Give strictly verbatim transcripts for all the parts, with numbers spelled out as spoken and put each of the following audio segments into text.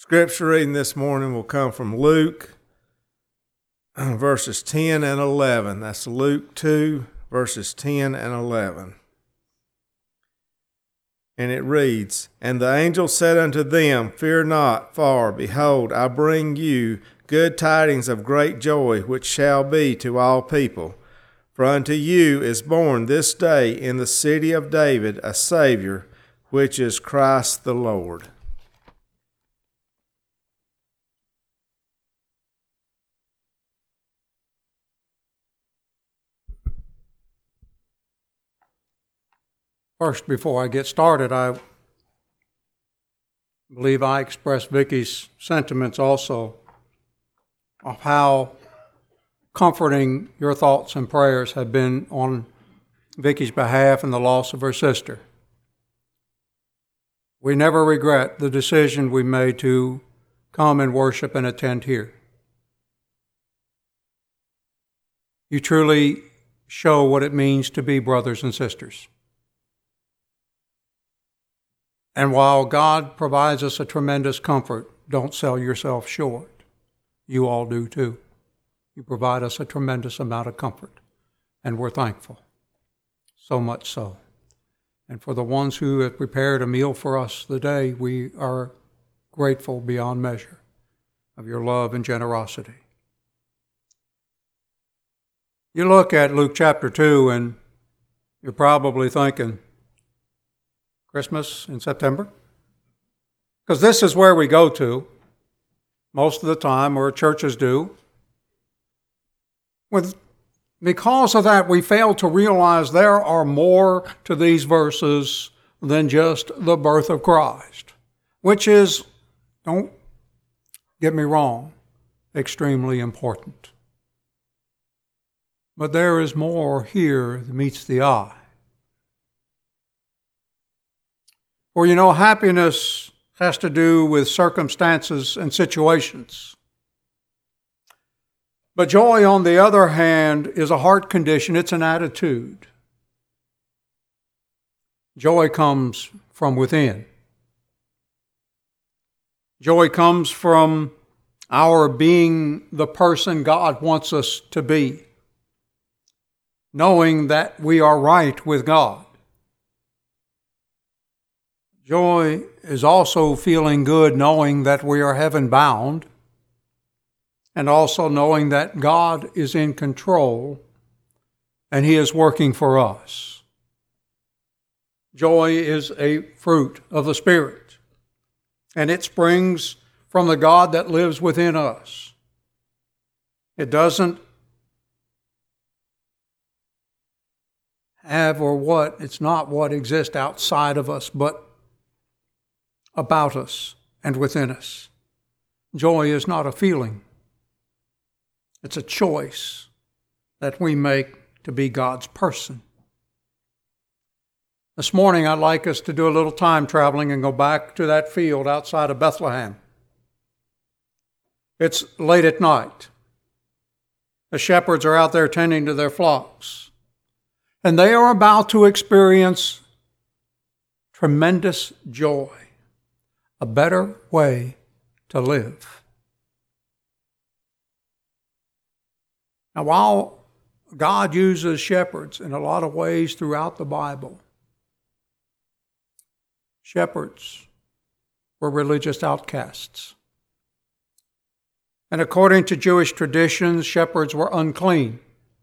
Scripture reading this morning will come from Luke, verses ten and eleven. That's Luke two, verses ten and eleven. And it reads, "And the angel said unto them, Fear not, for, behold, I bring you good tidings of great joy, which shall be to all people. For unto you is born this day in the city of David a Savior, which is Christ the Lord." First, before I get started, I believe I expressed Vicky's sentiments also of how comforting your thoughts and prayers have been on Vicky's behalf in the loss of her sister. We never regret the decision we made to come and worship and attend here. You truly show what it means to be brothers and sisters. And while God provides us a tremendous comfort, don't sell yourself short. You all do too. You provide us a tremendous amount of comfort, and we're thankful. So much so. And for the ones who have prepared a meal for us today, we are grateful beyond measure of your love and generosity. You look at Luke chapter two, and you're probably thinking, Christmas in September? Because this is where we go to most of the time, or churches do. With, because of that, we fail to realize there are more to these verses than just the birth of Christ, which is, don't get me wrong, extremely important. But there is more here that meets the eye. For you know, happiness has to do with circumstances and situations. But joy, on the other hand, is a heart condition. It's an attitude. Joy comes from within. Joy comes from our being the person God wants us to be, knowing that we are right with God. Joy is also feeling good knowing that we are heaven-bound, and also knowing that God is in control and He is working for us. Joy is a fruit of the Spirit, and it springs from the God that lives within us. It doesn't have or what, it's not what exists outside of us, but about us and within us. Joy is not a feeling. It's a choice that we make to be God's person. This morning, I'd like us to do a little time traveling and go back to that field outside of Bethlehem. It's late at night. The shepherds are out there tending to their flocks, and they are about to experience tremendous joy. A better way to live. Now, while God uses shepherds in a lot of ways throughout the Bible, shepherds were religious outcasts. And according to Jewish traditions, shepherds were unclean.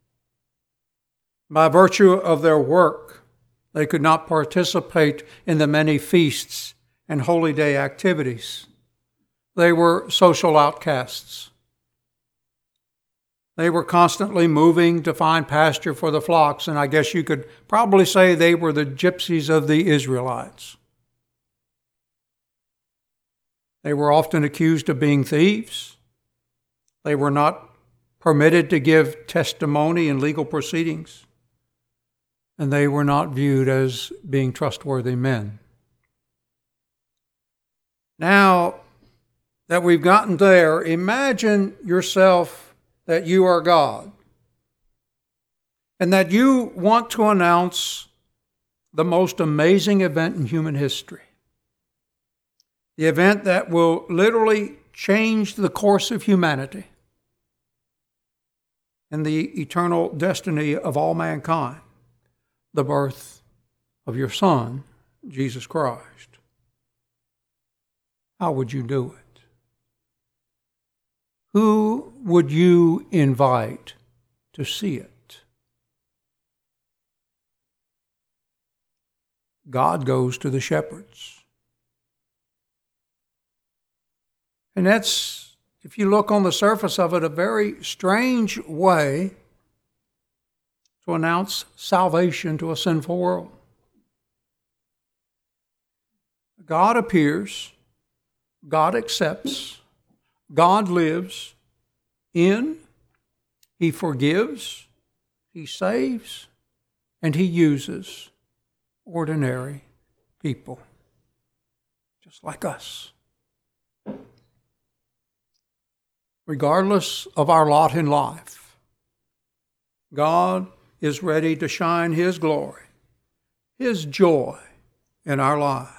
By virtue of their work, they could not participate in the many feasts and holy day activities. They were social outcasts. They were constantly moving to find pasture for the flocks, and I guess you could probably say they were the gypsies of the Israelites. They were often accused of being thieves. They were not permitted to give testimony in legal proceedings, and they were not viewed as being trustworthy men. Now that we've gotten there, imagine yourself that you are God and that you want to announce the most amazing event in human history. the event that will literally change the course of humanity and the eternal destiny of all mankind, the birth of your Son, Jesus Christ. How would you do it? Who would you invite to see it? God goes to the shepherds. And that's, if you look on the surface of it, a very strange way to announce salvation to a sinful world. God appears, God accepts, God lives in, He forgives, He saves, and He uses ordinary people, just like us. Regardless of our lot in life, God is ready to shine His glory, His joy in our lives.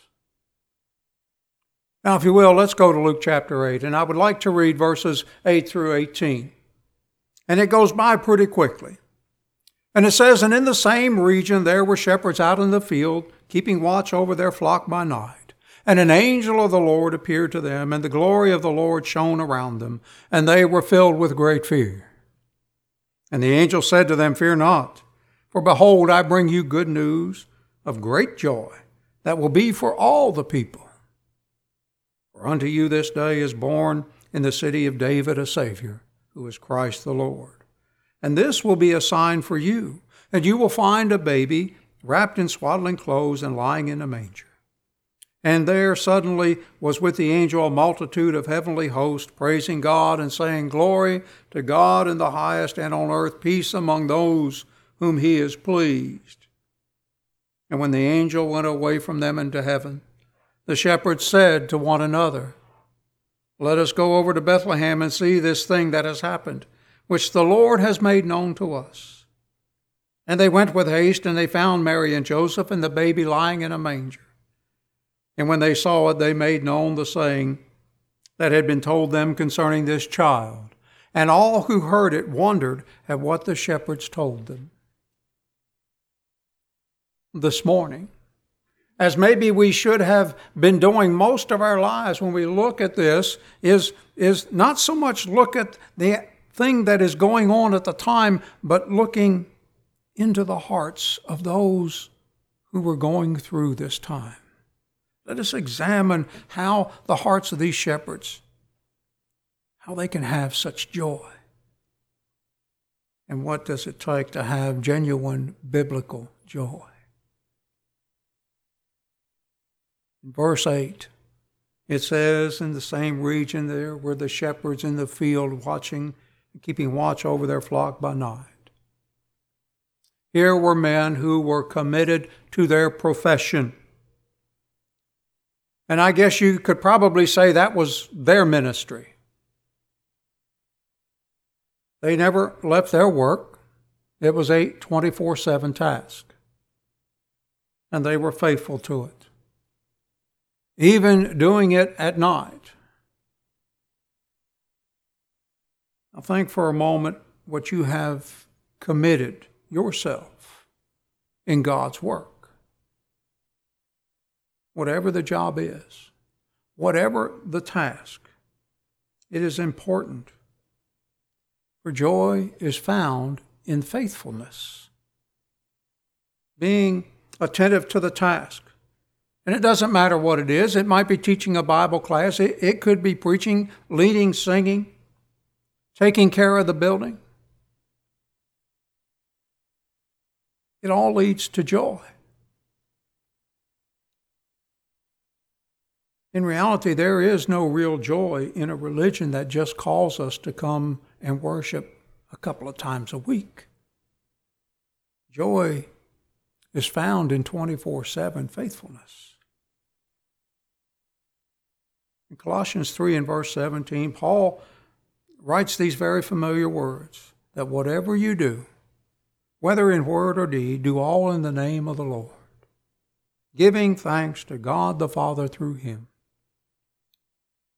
Now, if you will, let's go to Luke chapter eight, and I would like to read verses eight through eighteen. And it goes by pretty quickly. And it says, "And in the same region there were shepherds out in the field, keeping watch over their flock by night. And an angel of the Lord appeared to them, and the glory of the Lord shone around them, and they were filled with great fear. And the angel said to them, Fear not, for behold, I bring you good news of great joy that will be for all the people. For unto you this day is born in the city of David a Savior, who is Christ the Lord. And this will be a sign for you, and you will find a baby wrapped in swaddling clothes and lying in a manger. And there suddenly was with the angel a multitude of heavenly hosts, praising God and saying, Glory to God in the highest, and on earth peace among those whom He is pleased. And when the angel went away from them into heaven, the shepherds said to one another, Let us go over to Bethlehem and see this thing that has happened, which the Lord has made known to us. And they went with haste, and they found Mary and Joseph and the baby lying in a manger. And when they saw it, they made known the saying that had been told them concerning this child. And all who heard it wondered at what the shepherds told them." This morning, as maybe we should have been doing most of our lives when we look at this, is, is not so much look at the thing that is going on at the time, but looking into the hearts of those who were going through this time. Let us examine how the hearts of these shepherds, how they can have such joy. And what does it take to have genuine biblical joy? In verse eight, it says, in the same region there were the shepherds in the field watching and keeping watch over their flock by night. Here were men who were committed to their profession. And I guess you could probably say that was their ministry. They never left their work. It was a twenty-four seven task. And they were faithful to it, even doing it at night. Now think for a moment what you have committed yourself in God's work. Whatever the job is, whatever the task, it is important. For joy is found in faithfulness, being attentive to the task. And it doesn't matter what it is. It might be teaching a Bible class. It, it could be preaching, leading, singing, taking care of the building. It all leads to joy. In reality, there is no real joy in a religion that just calls us to come and worship a couple of times a week. Joy is found in twenty-four seven faithfulness. In Colossians three and verse seventeen, Paul writes these very familiar words, that whatever you do, whether in word or deed, do all in the name of the Lord, giving thanks to God the Father through Him.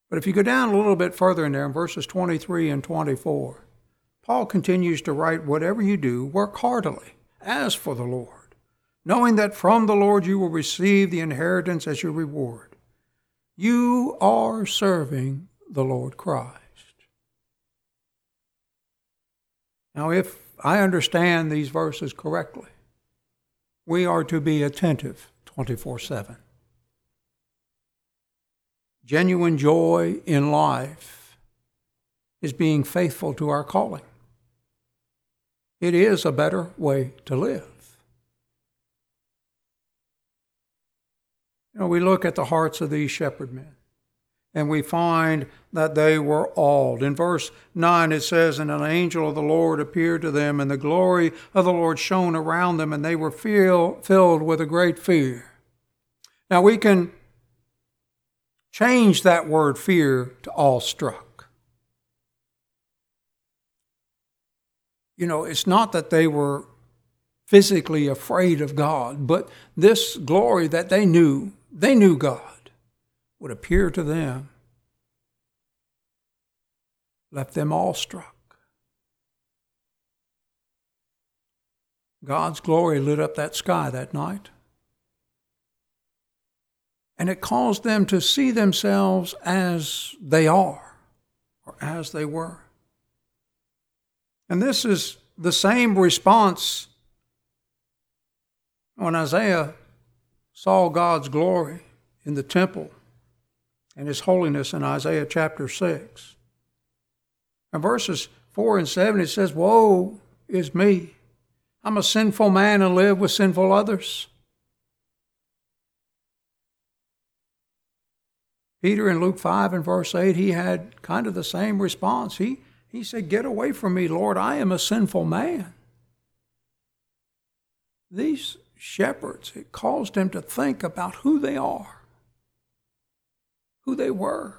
But if you go down a little bit further in there, in verses twenty-three and twenty-four, Paul continues to write, whatever you do, work heartily, as for the Lord, knowing that from the Lord you will receive the inheritance as your reward. You are serving the Lord Christ. Now, if I understand these verses correctly, we are to be attentive twenty-four seven. Genuine joy in life is being faithful to our calling. It is a better way to live. You know, we look at the hearts of these shepherd men, and we find that they were awed. In verse nine it says, and an angel of the Lord appeared to them, and the glory of the Lord shone around them, and they were feel, filled with a great fear. Now we can change that word fear to awestruck. You know, it's not that they were physically afraid of God, but this glory that they knew, they knew God, would appear to them, left them awestruck. God's glory lit up that sky that night, and it caused them to see themselves as they are, or as they were. And this is the same response when Isaiah saw God's glory in the temple and His holiness in Isaiah chapter six. In verses four and seven it says, woe is me. I'm a sinful man and live with sinful others. Peter in Luke five and verse eight, he had kind of the same response. He He said, get away from me, Lord, I am a sinful man. These shepherds, it caused them to think about who they are, who they were.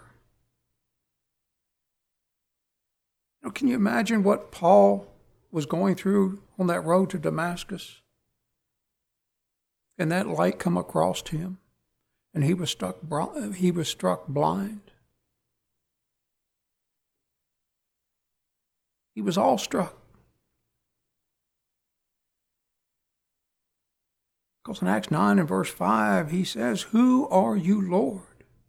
Now, can you imagine what Paul was going through on that road to Damascus? And that light come across him, and he was struck, he was struck blind. He was awestruck. Because in Acts nine and verse five, he says, who are you, Lord?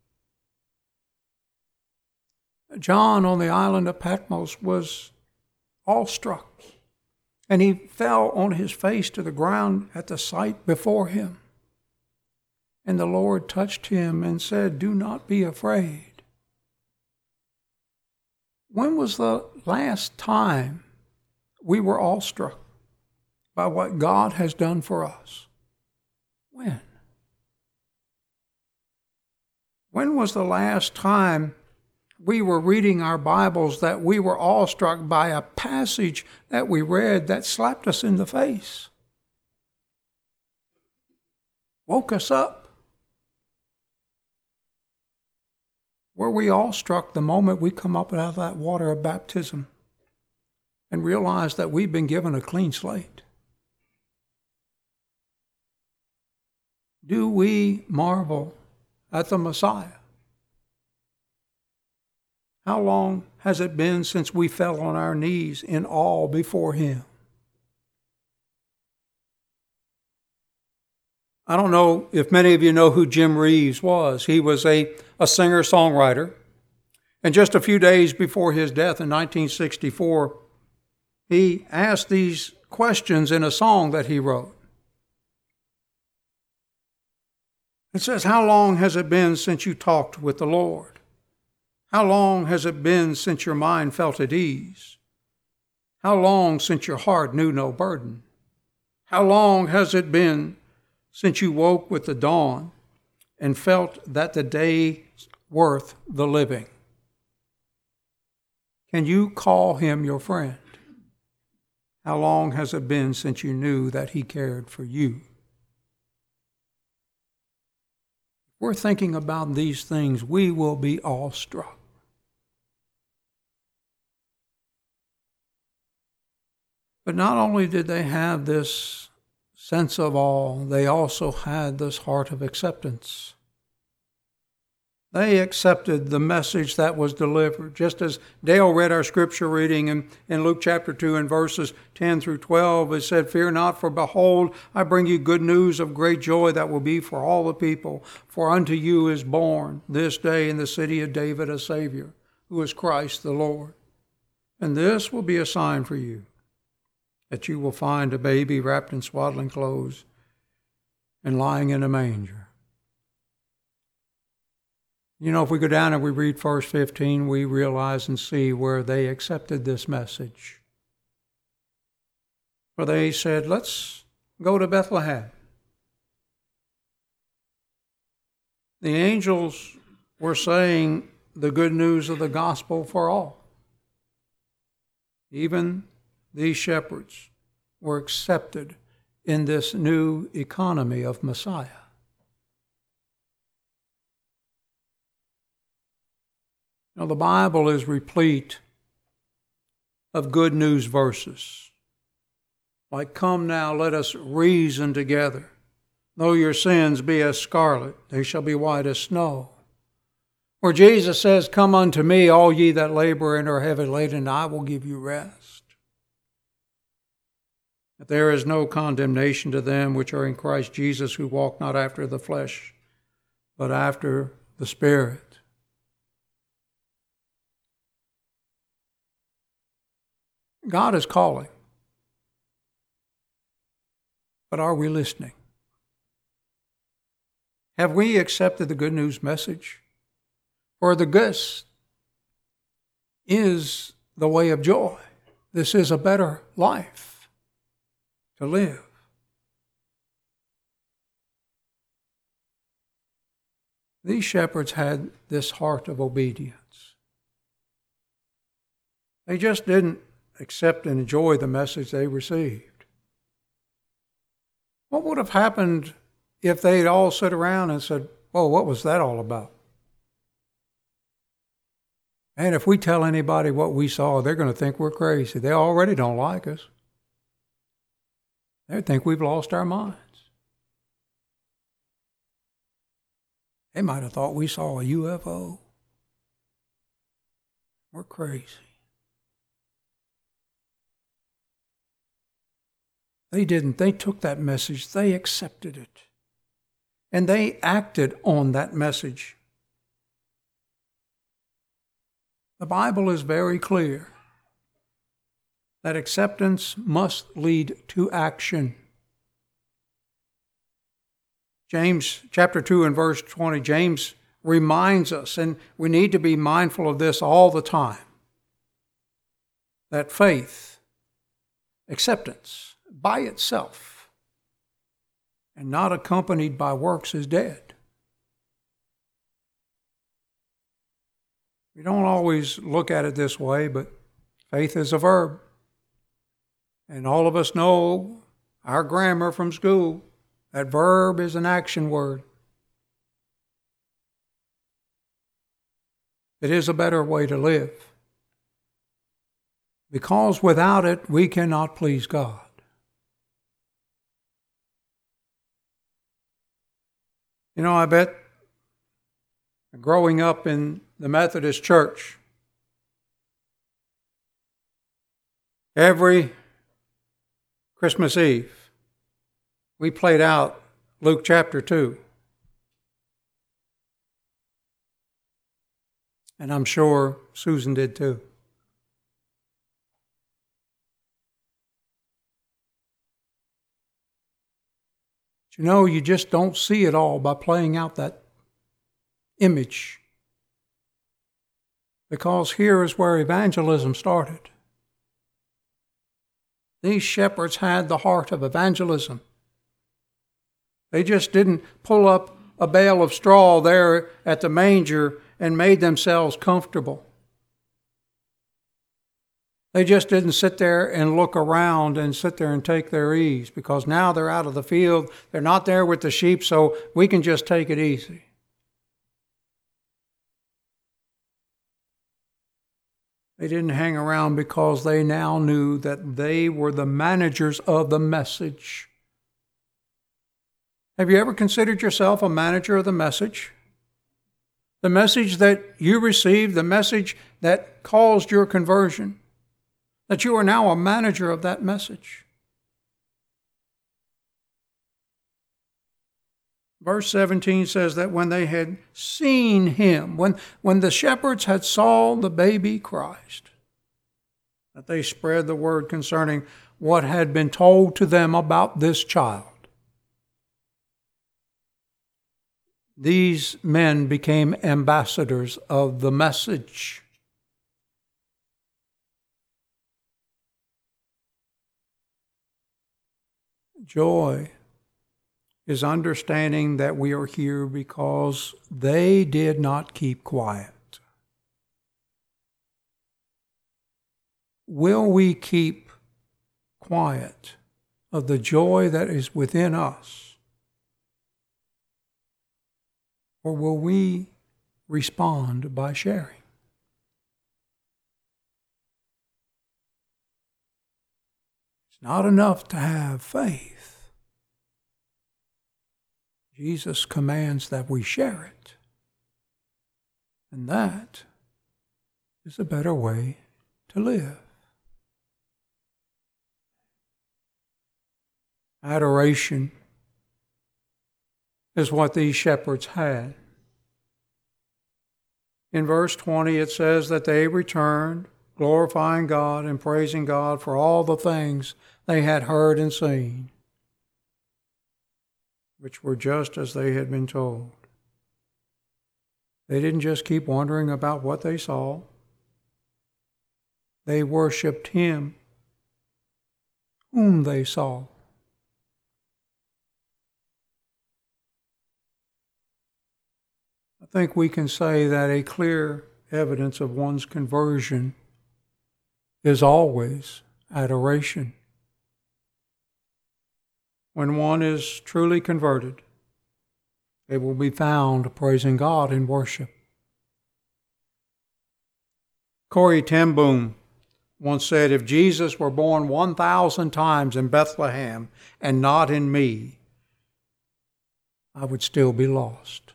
John on the island of Patmos was awestruck, and he fell on his face to the ground at the sight before him. And the Lord touched him and said, do not be afraid. When was the last time we were awestruck by what God has done for us? When? When was the last time we were reading our Bibles that we were awestruck by a passage that we read that slapped us in the face? Woke us up? Were we awestruck the moment we come up out of that water of baptism and realize that we've been given a clean slate? Do we marvel at the Messiah? How long has it been since we fell on our knees in awe before Him? I don't know if many of you know who Jim Reeves was. He was a, a singer-songwriter. And just a few days before his death in nineteen sixty-four, he asked these questions in a song that he wrote. It says, how long has it been since you talked with the Lord? How long has it been since your mind felt at ease? How long since your heart knew no burden? How long has it been since you woke with the dawn and felt that the day's worth the living? Can you call Him your friend? How long has it been since you knew that He cared for you? If we're thinking about these things, we will be awestruck. But not only did they have this sense of awe, they also had this heart of acceptance. They accepted the message that was delivered. Just as Dale read our scripture reading in, in Luke chapter two and verses ten through twelve, it said, "Fear not, for behold, I bring you good news of great joy that will be for all the people. For unto you is born this day in the city of David a Savior, who is Christ the Lord. And this will be a sign for you, that you will find a baby wrapped in swaddling clothes and lying in a manger." You know, if we go down and we read verse fifteen, we realize and see where they accepted this message. For they said, "Let's go to Bethlehem." The angels were saying the good news of the gospel for all. Even these shepherds were accepted in this new economy of Messiah. Now, the Bible is replete of good news verses. Like, "Come now, let us reason together. Though your sins be as scarlet, they shall be white as snow." Where Jesus says, "Come unto me, all ye that labor and are heavy laden, and I will give you rest." That there is no condemnation to them which are in Christ Jesus, who walk not after the flesh, but after the Spirit. God is calling. But are we listening? Have we accepted the good news message? For the this is the way of joy. This is a better life to live. These shepherds had this heart of obedience. They just didn't accept and enjoy the message they received. What would have happened if they'd all sit around and said, "Whoa, what was that all about?" And if we tell anybody what we saw, they're going to think we're crazy. They already don't like us. They think we've lost our minds. They might have thought we saw a U F O. We're crazy. They didn't. They took that message. They accepted it. And they acted on that message. The Bible is very clear that acceptance must lead to action. James chapter two and verse twenty, James reminds us, and we need to be mindful of this all the time, that faith, acceptance, by itself and not accompanied by works is dead. We don't always look at it this way, but faith is a verb. And all of us know our grammar from school. That verb is an action word. It is a better way to live, because without it, we cannot please God. You know, I bet growing up in the Methodist Church, every Christmas Eve, we played out Luke chapter two. And I'm sure Susan did too. You know, you just don't see it all by playing out that image. Because here is where evangelism started. These shepherds had the heart of evangelism. They just didn't pull up a bale of straw there at the manger and made themselves comfortable. They just didn't sit there and look around and sit there and take their ease, because now they're out of the field. They're not there with the sheep, so we can just take it easy. They didn't hang around because they now knew that they were the managers of the message. Have you ever considered yourself a manager of the message? The message that you received, the message that caused your conversion, that you are now a manager of that message. Verse seventeen says that when they had seen him, when, when the shepherds had saw the baby Christ, that they spread the word concerning what had been told to them about this child. These men became ambassadors of the message. Joy is understanding that we are here because they did not keep quiet. Will we keep quiet of the joy that is within us? Or will we respond by sharing? It's not enough to have faith. Jesus commands that we share it. And that is a better way to live. Adoration is what these shepherds had. In verse twenty, it says that they returned, glorifying God and praising God for all the things they had heard and seen, which were just as they had been told. They didn't just keep wondering about what they saw. They worshiped him whom they saw. I think we can say that a clear evidence of one's conversion is always adoration. When one is truly converted, it will be found praising God in worship. Corrie ten Boom once said, "If Jesus were born one thousand times in Bethlehem and not in me, I would still be lost."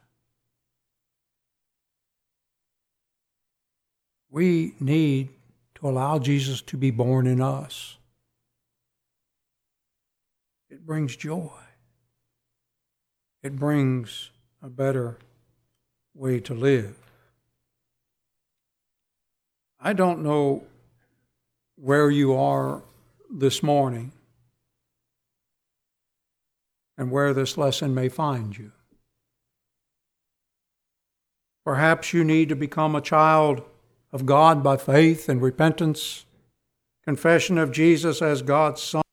We need to allow Jesus to be born in us. It brings joy. It brings a better way to live. I don't know where you are this morning and where this lesson may find you. Perhaps you need to become a child of God by faith and repentance, confession of Jesus as God's Son,